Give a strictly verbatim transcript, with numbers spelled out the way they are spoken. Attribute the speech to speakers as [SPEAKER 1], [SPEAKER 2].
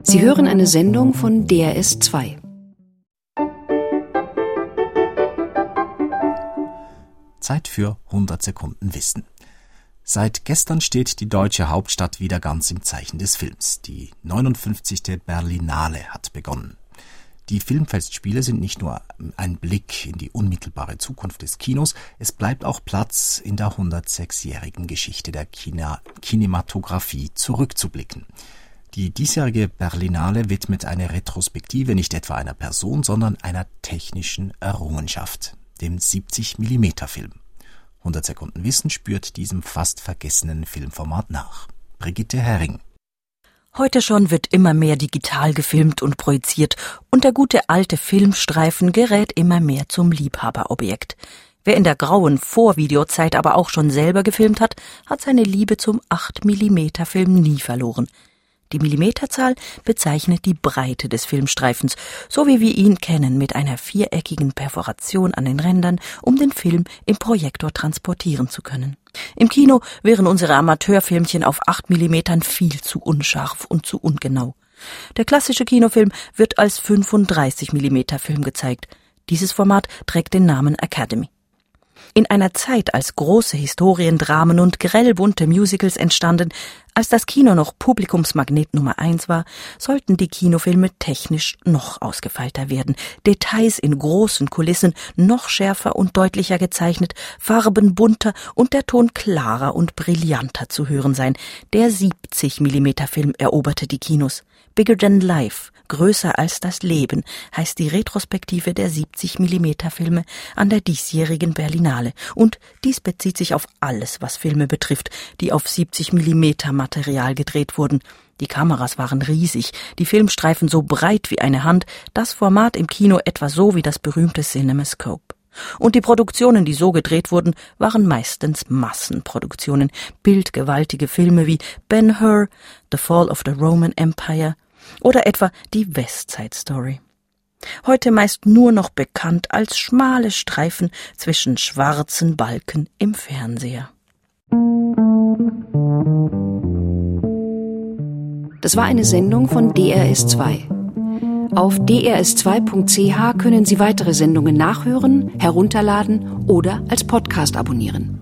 [SPEAKER 1] Sie hören eine Sendung von D R S zwei.
[SPEAKER 2] Zeit für hundert Sekunden Wissen. Seit gestern steht die deutsche Hauptstadt wieder ganz im Zeichen des Films. Die neunundfünfzigste Berlinale hat begonnen. Die Filmfestspiele sind nicht nur ein Blick in die unmittelbare Zukunft des Kinos, es bleibt auch Platz, in der hundertsechsjährigen Geschichte der Kina- Kinematografie zurückzublicken. Die diesjährige Berlinale widmet eine Retrospektive nicht etwa einer Person, sondern einer technischen Errungenschaft, dem siebzig Millimeter Film. hundert Sekunden Wissen spürt diesem fast vergessenen Filmformat nach. Brigitte Herring.
[SPEAKER 3] Heute schon wird immer mehr digital gefilmt und projiziert und der gute alte Filmstreifen gerät immer mehr zum Liebhaberobjekt. Wer in der grauen Vorvideozeit aber auch schon selber gefilmt hat, hat seine Liebe zum acht Millimeter Film nie verloren. Die Millimeterzahl bezeichnet die Breite des Filmstreifens, so wie wir ihn kennen, mit einer viereckigen Perforation an den Rändern, um den Film im Projektor transportieren zu können. Im Kino wären unsere Amateurfilmchen auf acht Millimetern viel zu unscharf und zu ungenau. Der klassische Kinofilm wird als fünfunddreißig Millimeter Film gezeigt. Dieses Format trägt den Namen Academy. In einer Zeit, als große Historiendramen und grellbunte Musicals entstanden, als das Kino noch Publikumsmagnet Nummer eins war, sollten die Kinofilme technisch noch ausgefeilter werden. Details in großen Kulissen noch schärfer und deutlicher gezeichnet, Farben bunter und der Ton klarer und brillanter zu hören sein. Der siebzig Millimeter Film eroberte die Kinos. Bigger than life, größer als das Leben, heißt die Retrospektive der siebzig Millimeter Filme an der diesjährigen Berlinale. Und dies bezieht sich auf alles, was Filme betrifft, die auf siebzig Millimeter Material gedreht wurden. Die Kameras waren riesig, die Filmstreifen so breit wie eine Hand, das Format im Kino etwa so wie das berühmte CinemaScope. Und die Produktionen, die so gedreht wurden, waren meistens Massenproduktionen, bildgewaltige Filme wie Ben-Hur, The Fall of the Roman Empire oder etwa die West Side Story. Heute meist nur noch bekannt als schmale Streifen zwischen schwarzen Balken im Fernseher.
[SPEAKER 1] Das war eine Sendung von D R S zwei. Auf d r s zwei punkt c h können Sie weitere Sendungen nachhören, herunterladen oder als Podcast abonnieren.